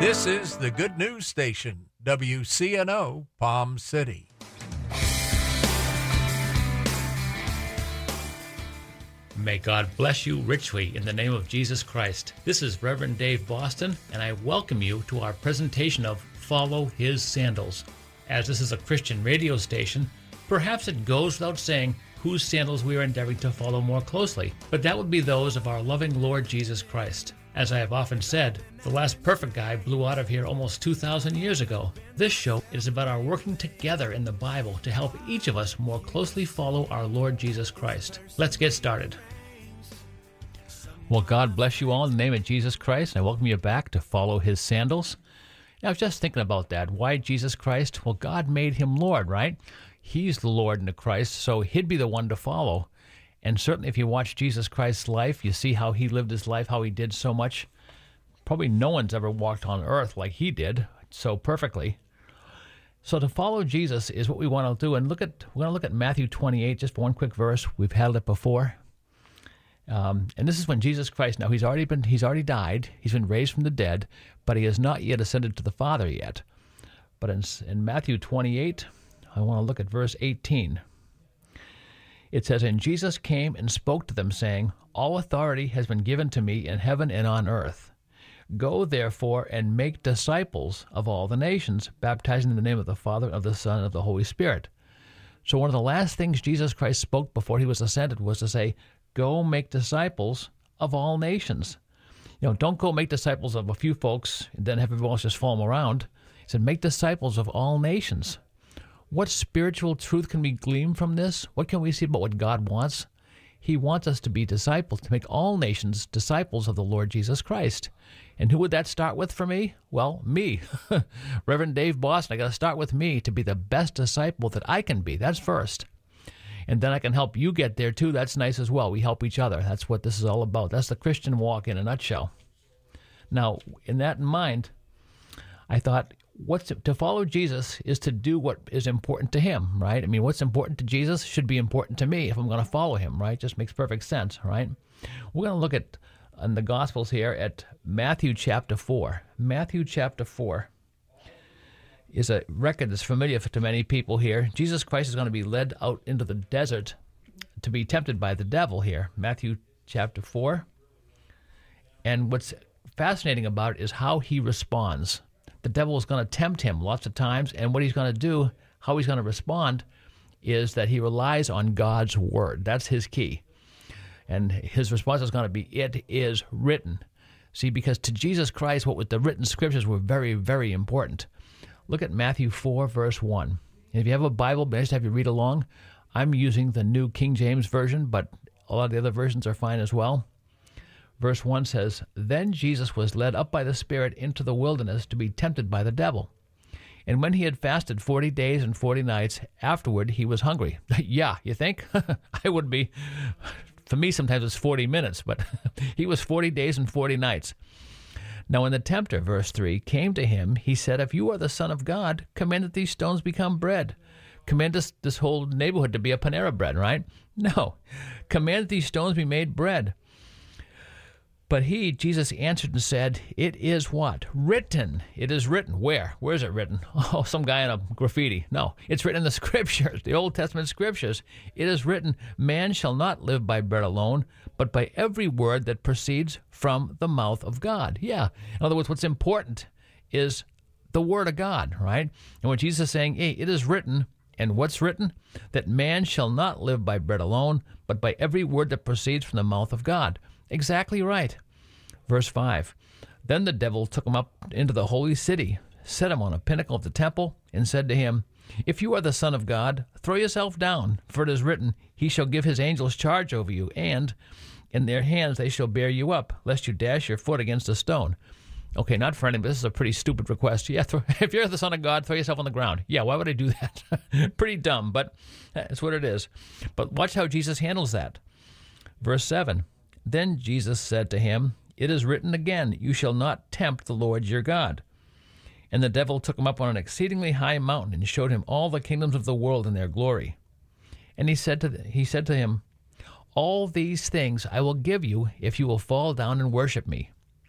This is the Good News Station, WCNO, Palm City. May God bless you richly in the name of Jesus Christ. This is Reverend Dave Boston, and I welcome you to our presentation of Follow His Sandals. As this is a Christian radio station, perhaps it goes without saying whose sandals we are endeavoring to follow more closely, but that would be those of our loving Lord Jesus Christ. As I have often said, the last perfect guy blew out of here almost 2,000 years ago. This show is about our working together in the Bible to help each of us more closely follow our Lord Jesus Christ. Let's get started. Well, God bless you all in the name of Jesus Christ. I welcome you back to Follow His Sandals. I was just thinking about that. Why Jesus Christ? Well, God made him Lord, right? He's the Lord and the Christ, so he'd be the one to follow. And certainly if you watch Jesus Christ's life, you see how he lived his life, how he did so much. Probably no one's ever walked on earth like he did so perfectly. So to follow Jesus is what we want to do. And we're going to look at Matthew 28, just one quick verse. We've had it before. And this is when Jesus Christ, now he's already died, he's been raised from the dead, but he has not yet ascended to the Father yet. But in Matthew 28, I want to look at verse 18. It says, "And Jesus came and spoke to them, saying, All authority has been given to me in heaven and on earth. Go therefore and make disciples of all the nations, baptizing in the name of the Father, of the Son, and of the Holy Spirit." So one of the last things Jesus Christ spoke before he was ascended was to say, go make disciples of all nations. Don't go make disciples of a few folks and then have everyone else just follow them around. He said, make disciples of all nations. What spiritual truth can we glean from this? What can we see about what God wants? He wants us to be disciples, to make all nations disciples of the Lord Jesus Christ. And who would that start with for me? Well, me. Reverend Dave Boston, I got to start with me to be the best disciple that I can be. That's first. And then I can help you get there too. That's nice as well. We help each other. That's what this is all about. That's the Christian walk in a nutshell. Now, in that in mind, I thought, to follow Jesus is to do what is important to him, right? I mean, what's important to Jesus should be important to me if I'm going to follow him, right? Just makes perfect sense, right? We're going to look at, in the Gospels here, at Matthew chapter 4. Matthew chapter 4 is a record that's familiar to many people here. Jesus Christ is going to be led out into the desert to be tempted by the devil here. Matthew chapter 4. And what's fascinating about it is how he responds. The devil is going to tempt him lots of times, and what he's going to do, how he's going to respond, is that he relies on God's word. That's his key. And his response is going to be, it is written. See, because to Jesus Christ, what with the written scriptures were very, very important. Look at Matthew 4, verse 1. And if you have a Bible, best have you read along. I'm using the New King James Version, but a lot of the other versions are fine as well. Verse 1 says, "Then Jesus was led up by the Spirit into the wilderness to be tempted by the devil. And when he had fasted 40 days and 40 nights, afterward he was hungry." Yeah, you think? I would be. For me, sometimes it's 40 minutes, but he was 40 days and 40 nights. Now when the tempter, verse 3, came to him, he said, "If you are the Son of God, command that these stones become bread." Command this whole neighborhood to be a Panera Bread, right? No. Command that these stones be made bread. But he, Jesus, answered and said, "It is what? Written. It is written." Where? Where is it written? Oh, some guy in a graffiti. No, it's written in the scriptures, the Old Testament scriptures. It is written, "Man shall not live by bread alone, but by every word that proceeds from the mouth of God." Yeah. In other words, what's important is the word of God, right? And when Jesus is saying, hey, it is written, and what's written? That man shall not live by bread alone, but by every word that proceeds from the mouth of God. Exactly right. Verse 5, "Then the devil took him up into the holy city, set him on a pinnacle of the temple, and said to him, 'If you are the Son of God, throw yourself down, for it is written, He shall give His angels charge over you, and in their hands they shall bear you up, lest you dash your foot against a stone.'" Okay, not for anybody. This is a pretty stupid request. Yeah, if you're the Son of God, throw yourself on the ground. Yeah, why would I do that? Pretty dumb, but that's what it is. But watch how Jesus handles that. Verse 7, "Then Jesus said to him, It is written again, you shall not tempt the Lord your God. And the devil took him up on an exceedingly high mountain and showed him all the kingdoms of the world and their glory. And he said to him, All these things I will give you if you will fall down and worship me.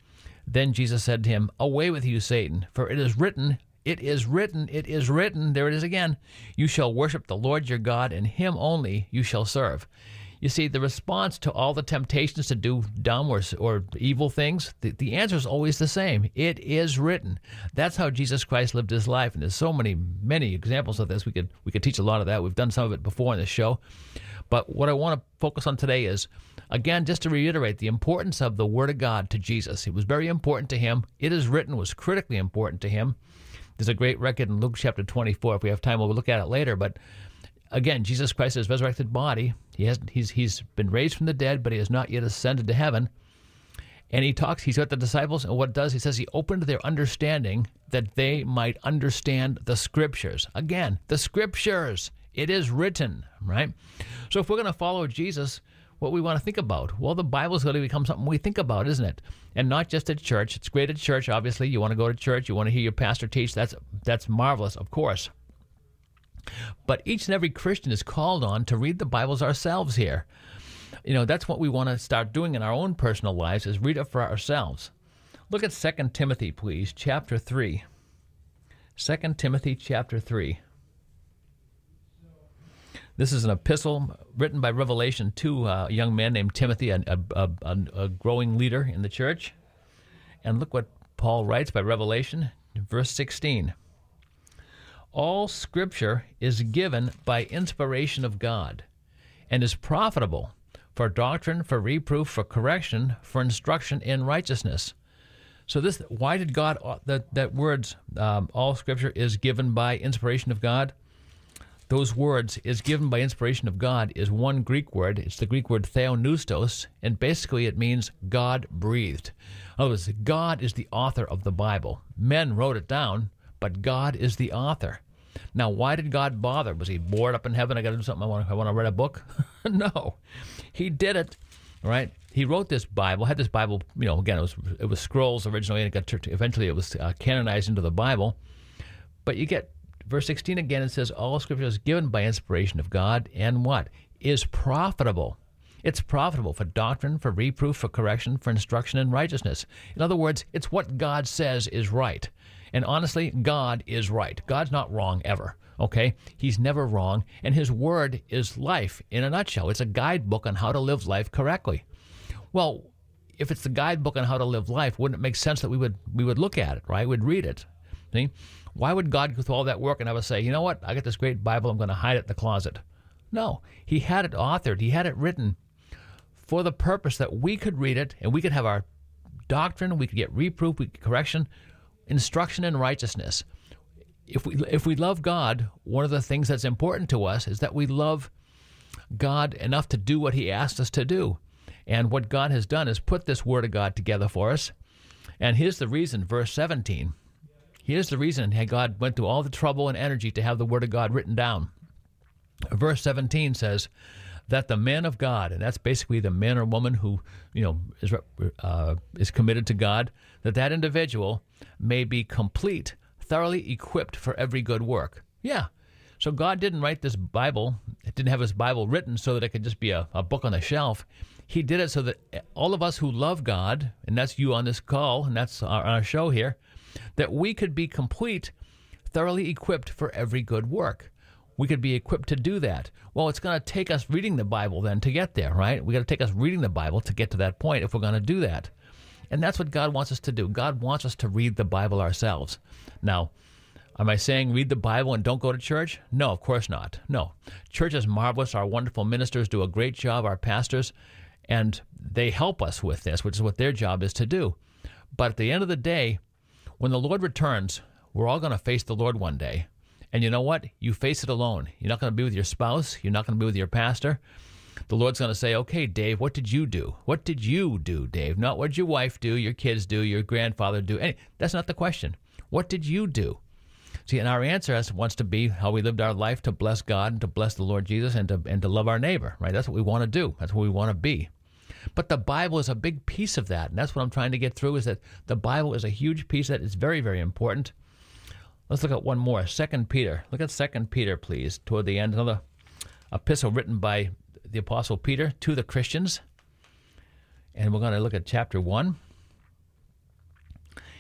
Then Jesus said to him, "Away with you, Satan, for it is written, it is written, it is written," there it is again, "you shall worship the Lord your God, and him only you shall serve." You see, the response to all the temptations to do dumb or evil things, the answer is always the same. It is written. That's how Jesus Christ lived his life, and there's so many examples of this. We could teach a lot of that. We've done some of it before in the show. But what I want to focus on today is, again, just to reiterate the importance of the Word of God to Jesus. It was very important to him. It is written was critically important to him. There's a great record in Luke chapter 24. If we have time, we'll look at it later. But again, Jesus Christ, his resurrected body, he's been raised from the dead, but he has not yet ascended to heaven. And he's got the disciples, and what does? He says he opened their understanding that they might understand the Scriptures. Again, the Scriptures. It is written, right? So if we're going to follow Jesus, what we want to think about, well, the Bible's going to become something we think about, isn't it? And not just at church. It's great at church, obviously. You want to go to church. You want to hear your pastor teach. That's marvelous, of course. But each and every Christian is called on to read the Bibles ourselves here. That's what we want to start doing in our own personal lives, is read it for ourselves. Look at 2 Timothy, please, chapter 3. 2 Timothy chapter 3. This is an epistle written by revelation to a young man named Timothy, a growing leader in the church. And look what Paul writes by revelation, verse 16. "All Scripture is given by inspiration of God, and is profitable for doctrine, for reproof, for correction, for instruction in righteousness." So why did God, that words, all Scripture is given by inspiration of God? Those words, "is given by inspiration of God," is one Greek word. It's the Greek word theopneustos, and basically it means God breathed. In other words, God is the author of the Bible. Men wrote it down, but God is the author. Now, why did God bother? Was he bored up in heaven? I got to do something. I want to write a book? No. He did it, right? He wrote this Bible, had this Bible, again, it was scrolls originally, and eventually it was canonized into the Bible. But you get verse 16 again, it says, "All Scripture is given by inspiration of God," and what? Is profitable. It's profitable for doctrine, for reproof, for correction, for instruction in righteousness. In other words, it's what God says is right. And honestly, God is right. God's not wrong ever, okay? He's never wrong, and his word is life in a nutshell. It's a guidebook on how to live life correctly. Well, if it's the guidebook on how to live life, wouldn't it make sense that we would look at it, right? We'd read it. See? Why would God go through all that work and have us say, you know what, I got this great Bible, I'm going to hide it in the closet? No. He had it authored. He had it written for the purpose that we could read it and we could have our doctrine, we could get reproof, we could correction, instruction in righteousness. If we love God, one of the things that's important to us is that we love God enough to do what he asked us to do. And what God has done is put this Word of God together for us. And here's the reason, verse 17. Here's the reason God went through all the trouble and energy to have the Word of God written down. Verse 17 says that the man of God, and that's basically the man or woman who is committed to God, that individual may be complete, thoroughly equipped for every good work. Yeah. So God didn't write this Bible, didn't have his Bible written so that it could just be a book on the shelf. He did it so that all of us who love God, and that's you on this call, and that's our show here, that we could be complete, thoroughly equipped for every good work. We could be equipped to do that. Well, it's going to take us reading the Bible then to get there, right? We got to take us reading the Bible to get to that point if we're going to do that. And that's what God wants us to do. God wants us to read the Bible ourselves. Now, am I saying read the Bible and don't go to church? No, of course not. No. Church is marvelous. Our wonderful ministers do a great job, our pastors, and they help us with this, which is what their job is to do. But at the end of the day, when the Lord returns, we're all going to face the Lord one day. And you know what? You face it alone. You're not going to be with your spouse. You're not going to be with your pastor. The Lord's going to say, okay, Dave, what did you do? What did you do, Dave? Not what did your wife do, your kids do, your grandfather do. That's not the question. What did you do? See, and our answer wants to be how we lived our life to bless God and to bless the Lord Jesus and to love our neighbor, right? That's what we want to do. That's what we want to be. But the Bible is a big piece of that, and that's what I'm trying to get through, is that the Bible is a huge piece that is very, very important. Let's look at one more, 2 Peter. Look at 2 Peter, please, toward the end. Another epistle written by the Apostle Peter to the Christians. And we're going to look at chapter 1.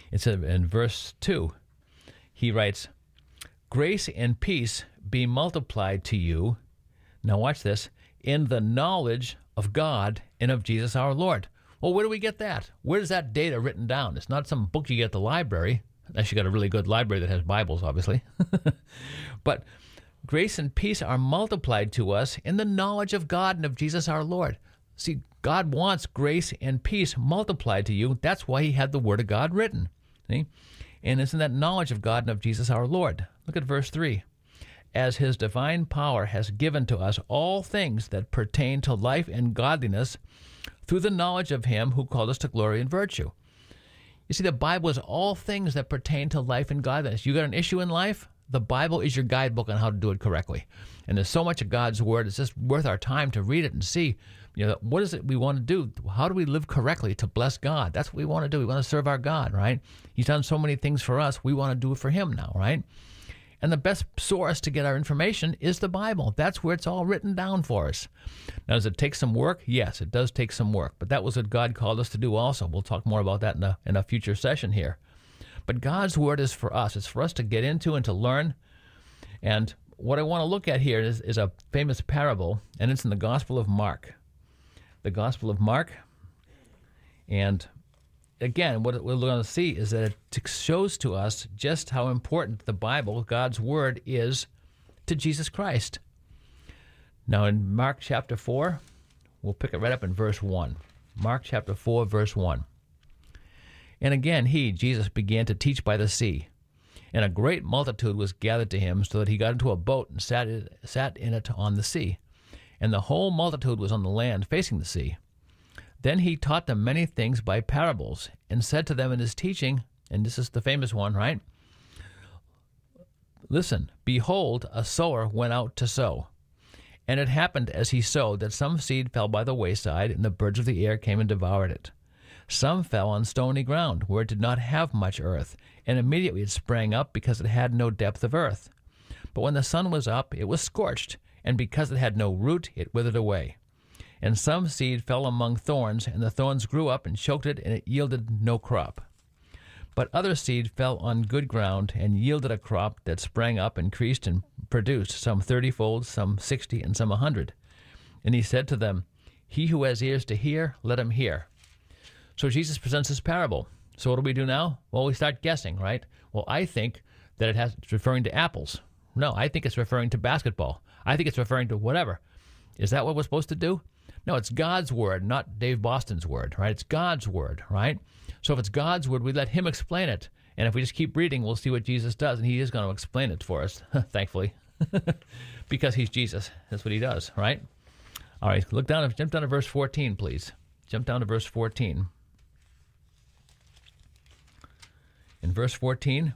It's in verse 2. He writes, "Grace and peace be multiplied to you," now watch this, "in the knowledge of God and of Jesus our Lord." Well, where do we get that? Where is that data written down? It's not some book you get at the library, unless you got a really good library that has Bibles, obviously. But grace and peace are multiplied to us in the knowledge of God and of Jesus our Lord. See, God wants grace and peace multiplied to you. That's why he had the Word of God written. See? And it's in that knowledge of God and of Jesus our Lord. Look at verse 3. "As his divine power has given to us all things that pertain to life and godliness through the knowledge of him who called us to glory and virtue." You see, the Bible is all things that pertain to life and godliness. You got an issue in life? The Bible is your guidebook on how to do it correctly. And there's so much of God's Word, it's just worth our time to read it and see, what is it we want to do? How do we live correctly to bless God? That's what we want to do. We want to serve our God, right? He's done so many things for us. We want to do it for him now, right? And the best source to get our information is the Bible. That's where it's all written down for us. Now, does it take some work? Yes, it does take some work. But that was what God called us to do also. We'll talk more about that in a future session here. But God's Word is for us. It's for us to get into and to learn. And what I want to look at here is a famous parable, and it's in the Gospel of Mark. The Gospel of Mark. And again, what we're going to see is that it shows to us just how important the Bible, God's Word, is to Jesus Christ. Now, in Mark chapter 4, we'll pick it right up in verse 1. Mark chapter 4, verse 1. "And again Jesus, began to teach by the sea. And a great multitude was gathered to him, so that he got into a boat and sat in it on the sea. And the whole multitude was on the land facing the sea. Then he taught them many things by parables, and said to them in his teaching," and this is the famous one, right? "Listen, behold, a sower went out to sow. And it happened as he sowed that some seed fell by the wayside, and the birds of the air came and devoured it. Some fell on stony ground, where it did not have much earth, and immediately it sprang up, because it had no depth of earth. But when the sun was up, it was scorched, and because it had no root, it withered away. And some seed fell among thorns, and the thorns grew up and choked it, and it yielded no crop. But other seed fell on good ground, and yielded a crop that sprang up, increased, and produced, some 30-fold, some 60, and some 100. And he said to them, He who has ears to hear, let him hear." So Jesus presents this parable. So what do we do now? Well, we start guessing, right? Well, I think that it's referring to apples. No, I think it's referring to basketball. I think it's referring to whatever. Is that what we're supposed to do? No, it's God's Word, not Dave Boston's Word, right? It's God's Word, right? So if it's God's Word, we let him explain it. And if we just keep reading, we'll see what Jesus does, and he is going to explain it for us, thankfully, because he's Jesus. That's what he does, right? All right, jump down to verse 14, please. Jump down to verse 14. In verse 14,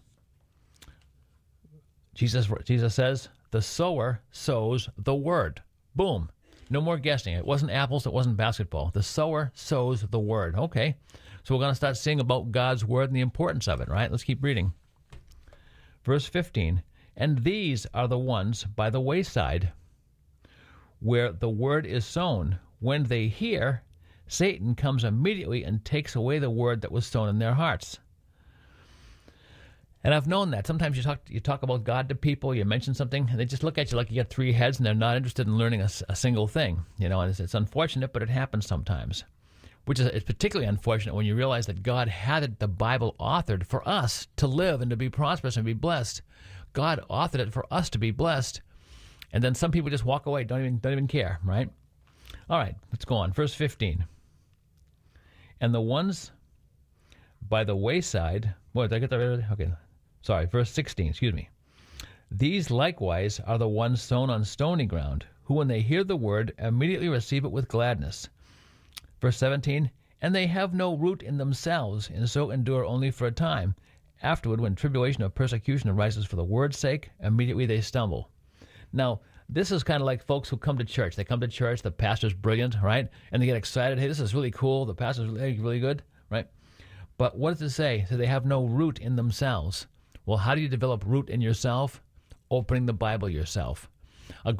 Jesus says, "The sower sows the word." Boom. No more guessing. It wasn't apples. It wasn't basketball. The sower sows the word. Okay. So we're going to start seeing about God's word and the importance of it, right? Let's keep reading. Verse 15, "And these are the ones by the wayside, where the word is sown. When they hear, Satan comes immediately and takes away the word that was sown in their hearts." And I've known that. Sometimes you talk about God to people, you mention something, and they just look at you like you got three heads, and they're not interested in learning a single thing. And it's unfortunate, but it happens sometimes. It's particularly unfortunate when you realize that God had the Bible authored for us to live and to be prosperous and be blessed. God authored it for us to be blessed, and then some people just walk away, don't even care, right? All right, let's go on. Verse 15. "And the ones by the wayside," boy, did I get that right? Okay. Sorry, verse 16, excuse me. "These likewise are the ones sown on stony ground, who when they hear the word immediately receive it with gladness." Verse 17, "And they have no root in themselves, and so endure only for a time. Afterward, when tribulation or persecution arises for the word's sake, immediately they stumble." Now, this is kind of like folks who come to church. They come to church, the pastor's brilliant, right? And they get excited. Hey, this is really cool. The pastor's really good, right? But what does it say? So they have no root in themselves. Well, how do you develop root in yourself? Opening the Bible yourself. A great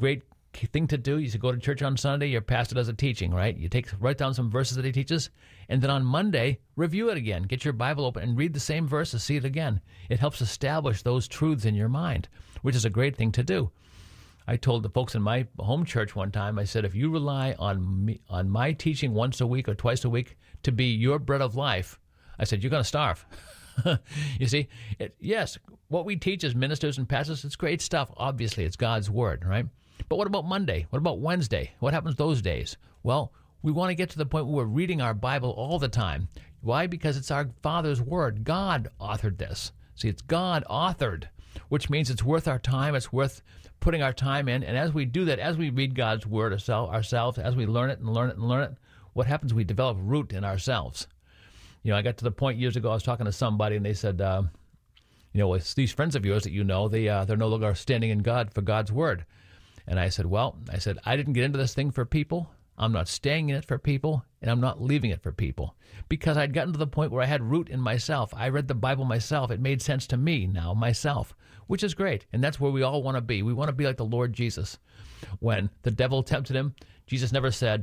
key thing to do. You should go to church on Sunday. Your pastor does a teaching, right? You write down some verses that he teaches, and then on Monday, review it again. Get your Bible open and read the same verses. See it again. It helps establish those truths in your mind, which is a great thing to do. I told the folks in my home church one time, I said, if you rely on my teaching once a week or twice a week to be your bread of life, I said, you're going to starve. You see, yes, what we teach as ministers and pastors, it's great stuff. Obviously, it's God's word, right? But what about Monday? What about Wednesday? What happens those days? Well, we want to get to the point where we're reading our Bible all the time. Why? Because it's our Father's word. God authored this. See, it's God authored, which means it's worth our time. It's worth putting our time in. And as we do that, as we read God's word ourselves, as we learn it and learn it and learn it, what happens? We develop root in ourselves. You know, I got to the point years ago, I was talking to somebody, and they said, it's these friends of yours that you know, they're no longer standing in God for God's word. And I said, I didn't get into this thing for people. I'm not staying in it for people, and I'm not leaving it for people. Because I'd gotten to the point where I had root in myself. I read the Bible myself. It made sense to me now, myself, which is great. And that's where we all want to be. We want to be like the Lord Jesus. When the devil tempted him, Jesus never said,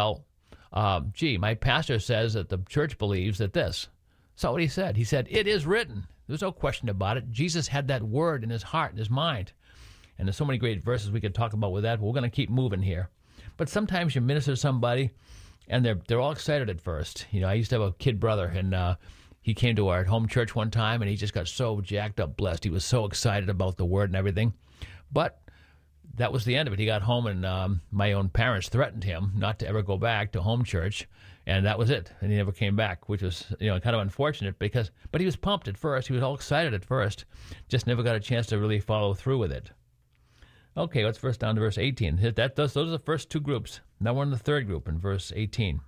my pastor says that the church believes that this. That's not what he said. He said, it is written. There's no question about it. Jesus had that word in his heart and his mind. And there's so many great verses we could talk about with that, but we're going to keep moving here. But sometimes you minister to somebody, and they're all excited at first. You know, I used to have a kid brother, and he came to our home church one time, and he just got so jacked up, blessed. He was so excited about the word and everything. But that was the end of it. He got home, and my own parents threatened him not to ever go back to home church, and that was it. And he never came back, which was kind of unfortunate but he was pumped at first. He was all excited at first, just never got a chance to really follow through with it. Okay, let's first down to verse 18. Those are the first two groups. Now we're in the third group in verse 18.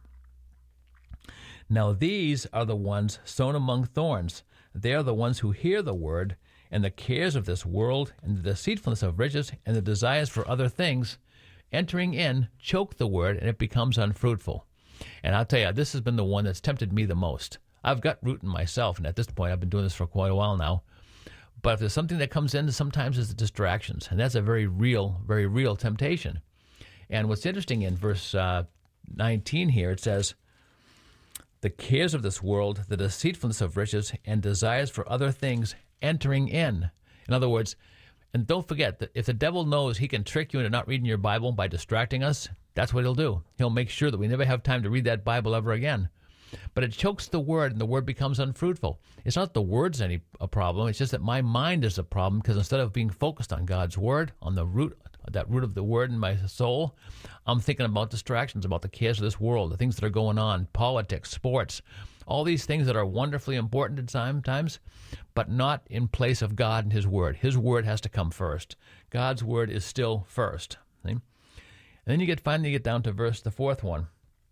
Now these are the ones sown among thorns. They are the ones who hear the word, and the cares of this world, and the deceitfulness of riches, and the desires for other things, entering in, choke the word, and it becomes unfruitful. And I'll tell you, this has been the one that's tempted me the most. I've got root in myself, and at this point, I've been doing this for quite a while now. But if there's something that comes in, sometimes it's the distractions, and that's a very real temptation. And what's interesting in verse 19 here, it says, the cares of this world, the deceitfulness of riches, and desires for other things entering in. In other words, and don't forget that if the devil knows he can trick you into not reading your Bible by distracting us, that's what he'll do. He'll make sure that we never have time to read that Bible ever again. But it chokes the word, and the word becomes unfruitful. It's not the word's a problem. It's just that my mind is a problem, because instead of being focused on God's word, on the root, that root of the word in my soul, I'm thinking about distractions, about the cares of this world, the things that are going on, politics, sports, all these things that are wonderfully important at times, but not in place of God and his word. His word has to come first. God's word is still first. See? And then you finally get down to the fourth one.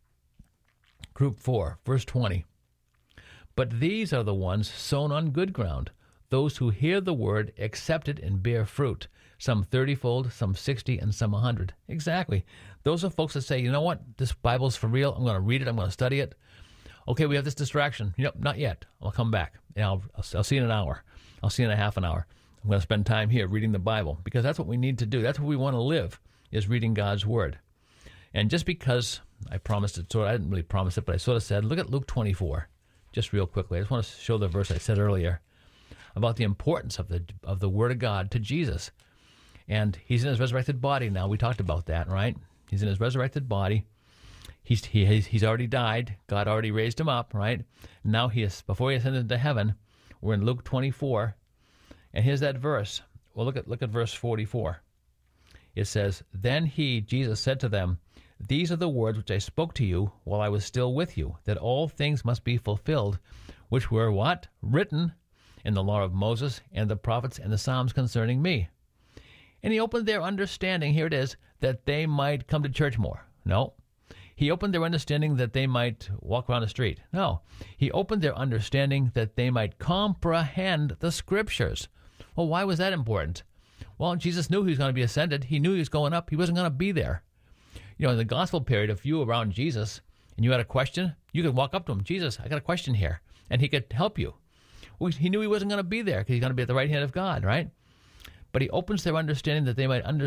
Group 4, verse 20. But these are the ones sown on good ground, those who hear the word, accept it, and bear fruit, some 30-fold, some 60, and some 100. Exactly. Those are folks that say, you know what, this Bible's for real. I'm going to read it. I'm going to study it. Okay, we have this distraction. Not yet. I'll come back. And I'll see you in an hour. I'll see you in a half an hour. I'm going to spend time here reading the Bible, because that's what we need to do. That's what we want to live, is reading God's word. And just because I promised it, I didn't really promise it, but I sort of said, look at Luke 24, just real quickly. I just want to show the verse I said earlier about the importance of the Word of God to Jesus. And he's in his resurrected body now. We talked about that, right? He's in his resurrected body. He's already died. God already raised him up, right? Now before he ascended into heaven, we're in Luke 24, and here's that verse. Well, look at verse 44. It says, Then he, Jesus, said to them, These are the words which I spoke to you while I was still with you, that all things must be fulfilled, which were what? Written in the law of Moses and the prophets and the Psalms concerning me. And he opened their understanding, here it is, that they might come to church more. No. He opened their understanding that they might walk around the street. No. He opened their understanding that they might comprehend the Scriptures. Well, why was that important? Well, Jesus knew he was going to be ascended. He knew he was going up. He wasn't going to be there. In the gospel period, if you were around Jesus and you had a question, you could walk up to him. Jesus, I got a question here. And he could help you. Well, he knew he wasn't going to be there because he's going to be at the right hand of God, right? But he opens their understanding that they might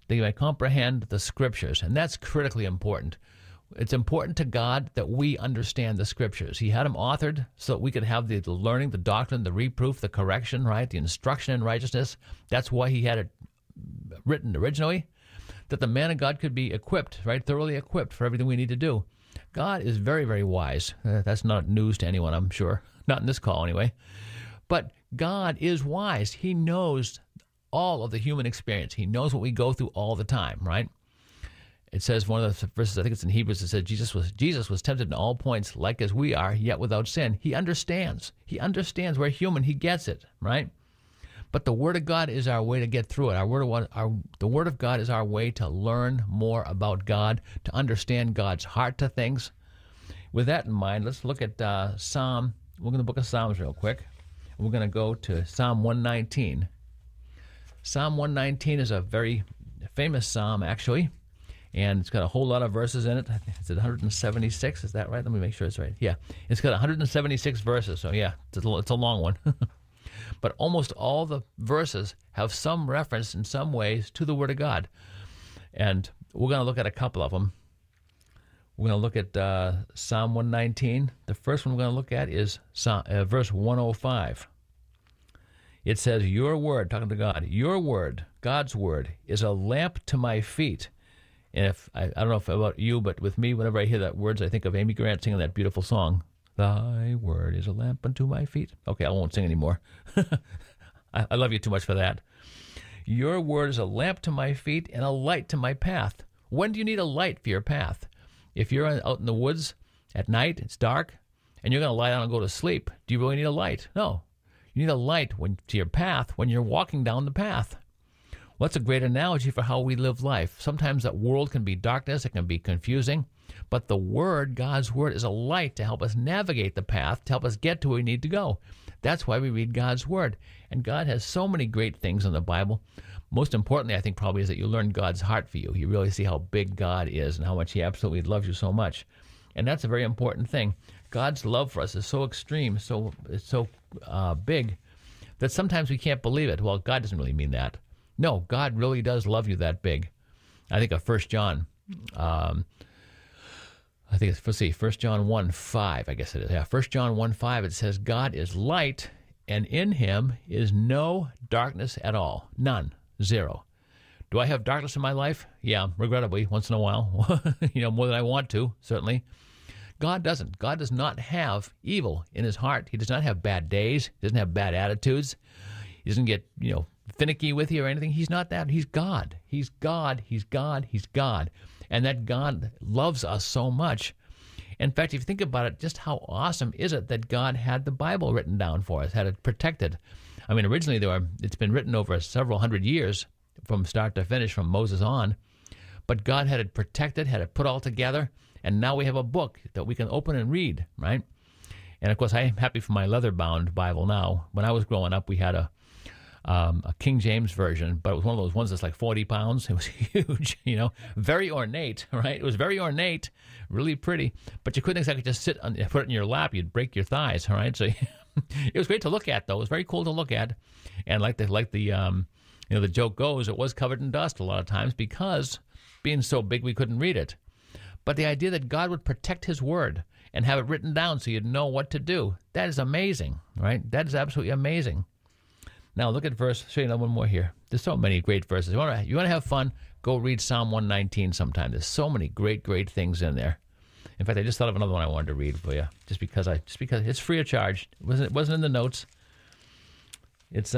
that you might comprehend the Scriptures. And that's critically important. It's important to God that we understand the Scriptures. He had them authored so that we could have the learning, the doctrine, the reproof, the correction, right? The instruction in righteousness. That's why he had it written originally, that the man of God could be equipped, right? Thoroughly equipped for everything we need to do. God is very, very wise. That's not news to anyone, I'm sure. Not in this call, anyway. But God is wise. He knows all of the human experience. He knows what we go through all the time, right? It says, one of the verses, I think it's in Hebrews, it says Jesus was tempted in all points like as we are, yet without sin. He understands. He understands. We're human. He gets it, right? But the Word of God is our way to get through it. The Word of God is our way to learn more about God, to understand God's heart to things. With that in mind, let's look at Psalm. We're going to book of Psalms real quick. We're going to go to Psalm 119. Psalm 119 is a very famous psalm, actually. And it's got a whole lot of verses in it. I think it's 176. Is that right? Let me make sure it's right. Yeah. It's got 176 verses. So, yeah, it's a long one. But almost all the verses have some reference in some ways to the Word of God. And we're going to look at a couple of them. We're going to look at Psalm 119. The first one we're going to look at is verse 105. It says, your word, talking to God, your word, God's word, is a lamp to my feet. And if I don't know if about you, but with me, whenever I hear that words, I think of Amy Grant singing that beautiful song, thy word is a lamp unto my feet. Okay, I won't sing anymore. I love you too much for that. Your word is a lamp to my feet and a light to my path. When do you need a light for your path? If you're out in the woods at night, it's dark, and you're going to lie down and go to sleep, do you really need a light? No. You need a light to your path when you're walking down the path. Well, that's a great analogy for how we live life. Sometimes that world can be darkness, it can be confusing, but the Word, God's Word, is a light to help us navigate the path, to help us get to where we need to go. That's why we read God's Word. And God has so many great things in the Bible. Most importantly, I think probably is that you learn God's heart for you. You really see how big God is and how much He absolutely loves you so much. And that's a very important thing. God's love for us is so extreme, so big, that sometimes we can't believe it. Well, God doesn't really mean that. No, God really does love you that big. I think of 1 John. I think it's, let's see, 1 John 1:5, I guess it is. Yeah, 1 John 1:5, it says, God is light, and in Him is no darkness at all. None. Zero. Do I have darkness in my life? Yeah, regrettably, once in a while. More than I want to, certainly. God doesn't. God does not have evil in His heart. He does not have bad days. He doesn't have bad attitudes. He doesn't get, finicky with you or anything. He's not that. He's God. He's God. He's God. He's God. And that God loves us so much. In fact, if you think about it, just how awesome is it that God had the Bible written down for us, had it protected? I mean, originally it's been written over several hundred years from start to finish, from Moses on. But God had it protected, had it put all together, and now we have a book that we can open and read, right? And, of course, I'm happy for my leather-bound Bible now. When I was growing up, we had a King James version, but it was one of those ones that's like 40 pounds. It was huge, very ornate, right? It was very ornate, really pretty, but you couldn't exactly just put it in your lap. You'd break your thighs, all right? So it was great to look at, though. It was very cool to look at. And like the joke goes, it was covered in dust a lot of times because being so big we couldn't read it. But the idea that God would protect His Word and have it written down so you'd know what to do, that is amazing, right? That is absolutely amazing. Now look at show you one more here. There's so many great verses. You want to have fun, go read Psalm 119 sometime. There's so many great things in there. In fact, I just thought of another one I wanted to read for you, just because it's free of charge. It wasn't in the notes. It's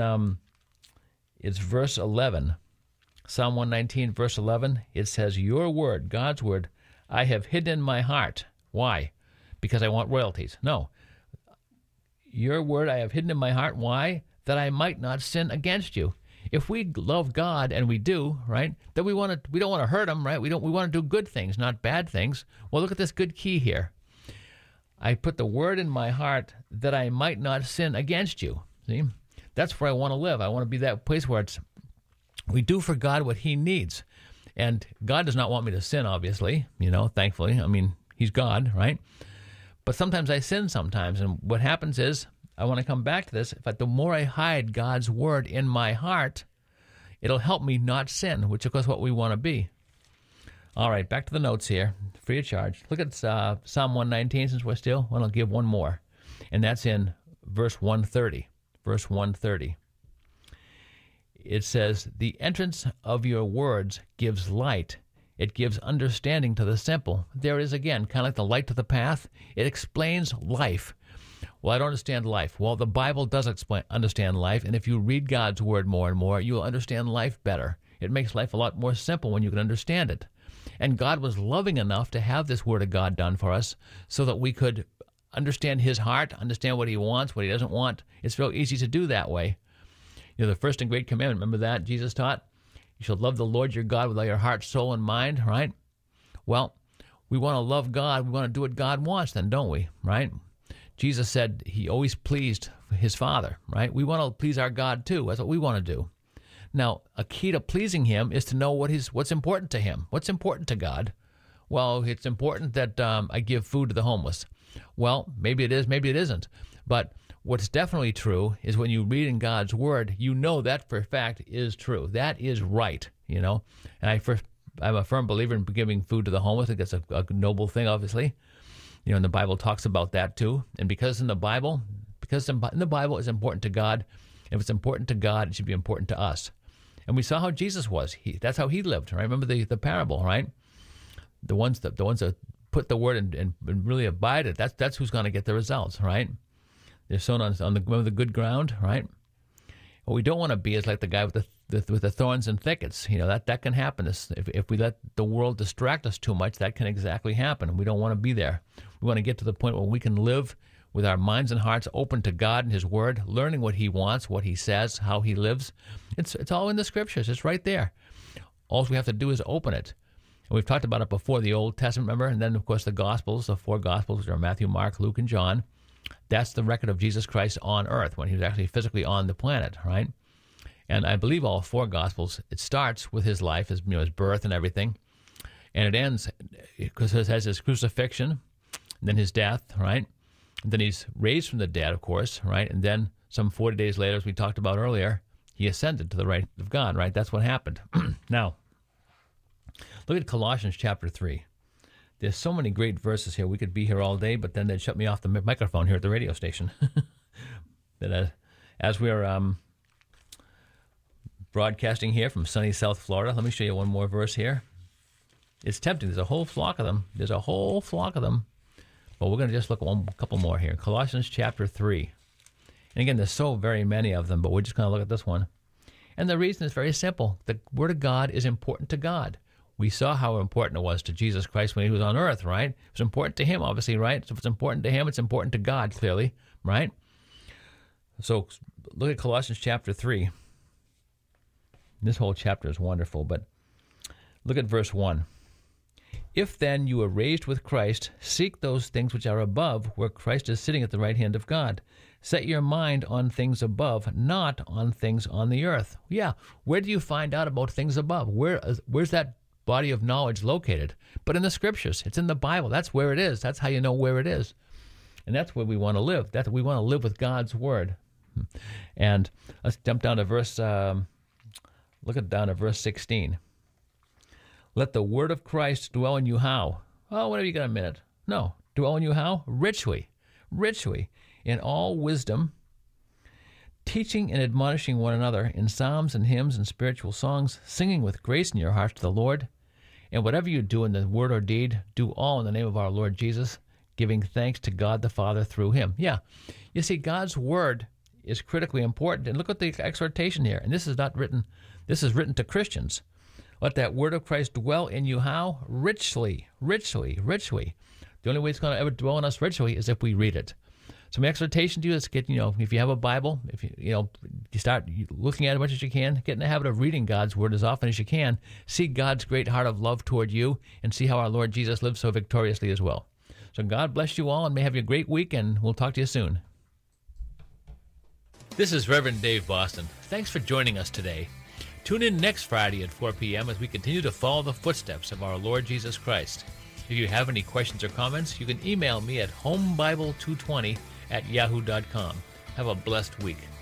verse 11. Psalm 119, verse 11. It says, your word, God's word, I have hidden in my heart. Why? Because I want royalties. No. Your word I have hidden in my heart. Why? That I might not sin against you. If we love God, and we do, right, then we don't want to hurt Him, right? We want to do good things, not bad things. Well, look at this good key here. I put the word in my heart that I might not sin against you. See? That's where I want to live. I want to be that place where we do for God what He needs. And God does not want me to sin, obviously, thankfully. I mean, He's God, right? But sometimes I sin sometimes. And what happens is, I want to come back to this, but the more I hide God's word in my heart, It'll help me not sin, which of course what we want to be. All right, back to the notes here, free of charge. Look at Psalm 119, since we're still. Well, I'll give one more, and that's in verse 130. Verse 130. It says, "The entrance of your words gives light. It gives understanding to the simple." There it is again, kind of like the light to the path. It explains life. Well, I don't understand life. Well, the Bible does understand life, and if you read God's word more and more, you'll understand life better. It makes life a lot more simple when you can understand it. And God was loving enough to have this word of God done for us so that we could understand his heart, understand what he wants, what he doesn't want. It's real easy to do that way. You know, the first and great commandment, remember that Jesus taught? You shall love the Lord your God with all your heart, soul, and mind, right? Well, we want to love God. We want to do what God wants then, don't we, right? Jesus said he always pleased his Father, right? We want to please our God too. That's what we want to do. Now, a key to pleasing him is to know what's important to him. What's important to God? Well, it's important that I give food to the homeless. Well, maybe it is, maybe it isn't. But what's definitely true is when you read in God's word, you know that for a fact is true. That is right, you know. And I'm a firm believer in giving food to the homeless. I think that's a noble thing, obviously. You know, and the Bible talks about that too. And because in the Bible is important to God, if it's important to God, it should be important to us. And we saw how Jesus was. That's how he lived, right? Remember the parable, right? The ones that put the word and really abide it, that's who's going to get the results, right? They're sown on the good ground, right? What we don't want to be is like the guy with the thorns and thickets. You know, that can happen. If we let the world distract us too much, that can exactly happen. We don't want to be there. We want to get to the point where we can live with our minds and hearts open to God and his word, learning what he wants, what he says, how he lives. It's all in the scriptures. It's right there. All we have to do is open it. And we've talked about it before, the Old Testament, remember? And then, of course, the Gospels, the four Gospels, which are Matthew, Mark, Luke, and John. That's the record of Jesus Christ on earth when he was actually physically on the planet, right? And I believe all four Gospels, it starts with his life, his birth and everything. And it ends, because it has his crucifixion, and then his death, right? And then he's raised from the dead, of course, right? And then some 40 days later, as we talked about earlier, he ascended to the right of God, right? That's what happened. Now, look at Colossians chapter 3. There's so many great verses here. We could be here all day, but then they'd shut me off the microphone here at the radio station. But as we're broadcasting here from sunny South Florida, let me show you one more verse here. It's tempting. There's a whole flock of them. But we're going to just look at a couple more here. Colossians chapter 3. And again, there's so very many of them, but we're just going to look at this one. And the reason is very simple. The Word of God is important to God. We saw how important it was to Jesus Christ when he was on earth, right? It was important to him, obviously, right? So if it's important to him, it's important to God, clearly, right? So look at Colossians chapter 3. This whole chapter is wonderful, but look at verse 1. "If then you are raised with Christ, seek those things which are above, where Christ is sitting at the right hand of God. Set your mind on things above, not on things on the earth." Yeah, where do you find out about things above? Where's that body of knowledge located? But in the scriptures. It's in the Bible. That's where it is. That's how you know where it is. And that's where we want to live. We want to live with God's word. And let's jump down to verse 16. "Let the word of Christ dwell in you how?" Oh, whenever you got a minute. No. Dwell in you how? Richly. Richly. "In all wisdom, teaching and admonishing one another in psalms and hymns and spiritual songs, singing with grace in your hearts to the Lord. And whatever you do in the word or deed, do all in the name of our Lord Jesus, giving thanks to God the Father through him." Yeah. You see, God's word is critically important. And look at the exhortation here. And this is written to Christians. "Let that word of Christ dwell in you how? Richly, richly, richly." The only way it's going to ever dwell in us richly is if we read it. So my exhortation to you is get, if you have a Bible, if you start looking at it as much as you can, get in the habit of reading God's word as often as you can. See God's great heart of love toward you and see how our Lord Jesus lived so victoriously as well. So God bless you all and may have you a great week, and we'll talk to you soon. This is Reverend Dave Boston. Thanks for joining us today. Tune in next Friday at 4 p.m. as we continue to follow the footsteps of our Lord Jesus Christ. If you have any questions or comments, you can email me at homebible220@yahoo.com. Have a blessed week.